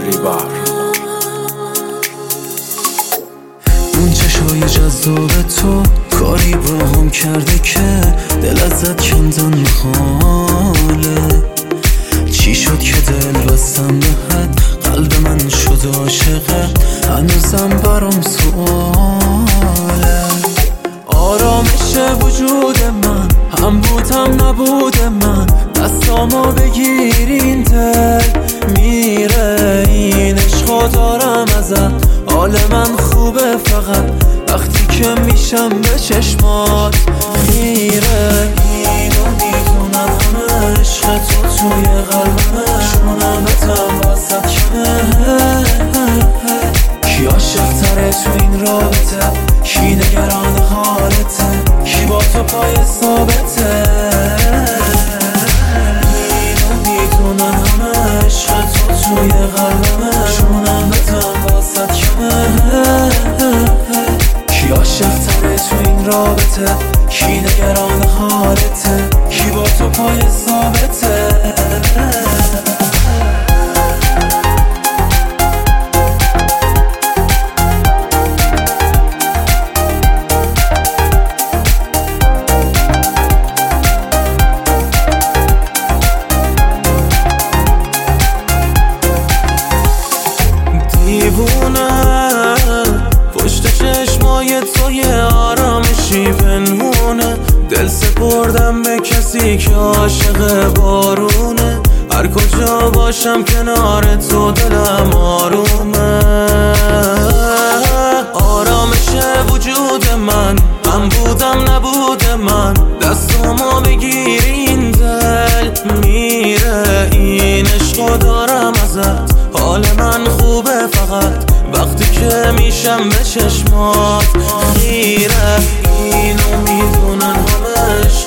ریبر. اون چشای جذاب تو کاری با هم کرده که دل ازت کندن محاله. چی شد که دل بستم بهت، قلب من شد عاشقت، هنوزم برام سواله. آرامش وجود من، هم بودم نبود من، دستامو بگیر این دل میره. این عشقو دارم ازت، حال من خوبه فقط وقتی که میشم به چشمات میره. اینو میدونم همه عشق تو توی قلبمه، شونمتم واسه کمه. کی عاشق تره تو این رابطه، کی نگران حالته، کی با تو پای ثابته. اینو میدونم همه عشق تو توی قلبمه، شونمتم واسه کمه. کی عاشق تره تو این رابطه، کی نگران حالته، کی با تو پای ثابته. دیوونه پشت چشمای توی آرامشی پنهونه، دل سپردم به کسی که عاشق بارونه. هر کجا باشم کنار تو دلم آرومه. آرامش وجود من، من بودم نبود من، دستامو بگیر این دل میره. این عشقو دارم ازت، حال من خوبه فقط وقتی که میشم به چشمات خیره. اینو میدونن همه